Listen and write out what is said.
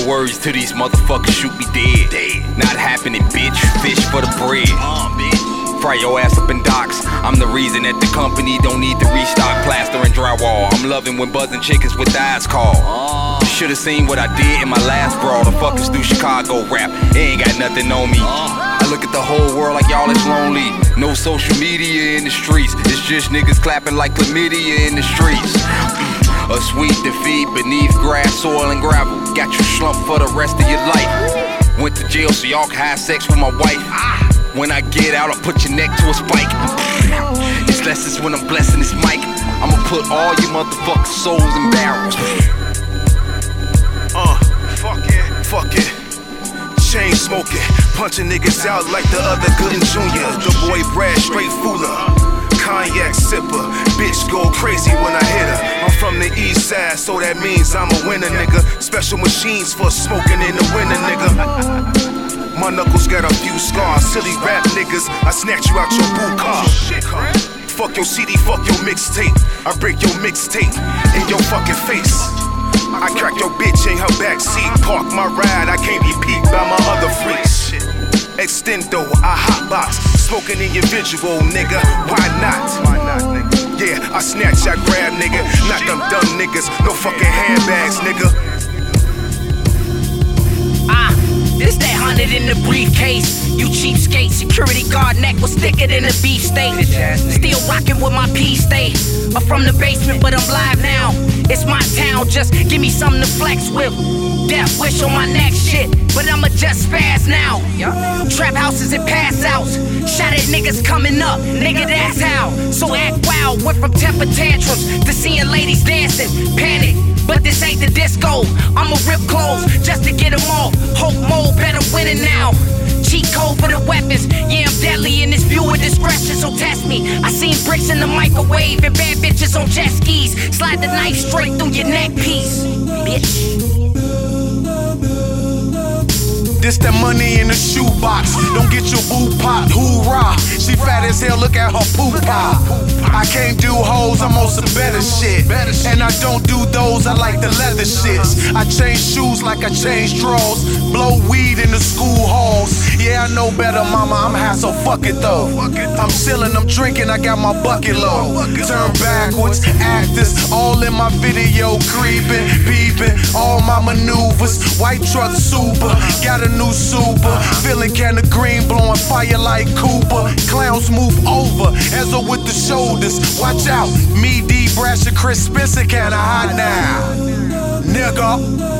words to these motherfuckers, shoot me dead. Not happening, bitch. Fish for the bread. Fry your ass up in docks. I'm the reason that the company don't need to restock plaster and drywall. I'm loving when buzzing chickens with eyes call. You should've seen what I did in my last brawl. The fuckers do Chicago rap, they ain't got nothing on me. I look at the whole world like y'all is lonely. No social media in the streets, it's just niggas clapping like chlamydia in the streets. A sweet defeat beneath grass, soil, and gravel. Got you slumped for the rest of your life. Went to jail so y'all can have sex with my wife. When I get out, I'll put your neck to a spike. It's lessons when I'm blessing this mic. I'ma put all you motherfucking souls in barrels. Fuck it. Chain smoking, punching niggas out like the other Gooden Jr. The boy Brad, straight fooler. Cognac sipper, bitch go crazy when I hit her. I'm from the east side, so that means I'm a winner, nigga. Special machines for smoking in the winter, nigga. My knuckles got a few scars, silly rap niggas, I snatch you out your boot car. Fuck your CD, fuck your mixtape. I break your mixtape in your fucking face. I crack your bitch in her backseat. Park my ride, I can't be peeked by my other freaks. Extendo, I hotbox, smoking in your visual, nigga. Why not? Nigga? Yeah, I snatch, I grab, nigga. Not them dumb niggas, no fucking handbags, nigga. This that 100 in the briefcase. You cheapskate, security guard neck was thicker than a beefsteak. Still rocking with my P-stay. I'm from the basement, but I'm live now. It's my town, just give me something to flex with. Death wish on my next shit, but I'ma just spaz now. Trap houses and pass outs. Shot at niggas coming up, nigga, that's how. So act wild, went from temper tantrums to seeing ladies dancing. Panic, but this ain't the disco. I'ma rip clothes just to get them off. Hope mode, better winning now. Cheat code for the weapons. Yeah, I'm deadly in this viewer discretion, so test me. I seen bricks in the microwave and bad bitches on jet skis. Slide the knife straight through your neck piece, bitch. This that money in the shoebox. Don't get your boo popped, hoorah. She fat as hell, look at her poop pop. I can't do hoes, I'm on some better shit. And I don't do those, I like the leather shits. I change shoes like I change drawers. Blow weed in the school halls. Yeah, I know better, mama, I'm high, so fuck it though. I'm chillin', I'm drinking, I got my bucket low. Turn backwards, actors, all in my video, creeping, peeping, all my maneuvers. White truck super, got a new super. Feeling kinda green, blowing fire like Cooper. Clowns move over, Ezra with the shoulders. Watch out, me, D, Brash, and Chris Spencer kinda hot now, nigga.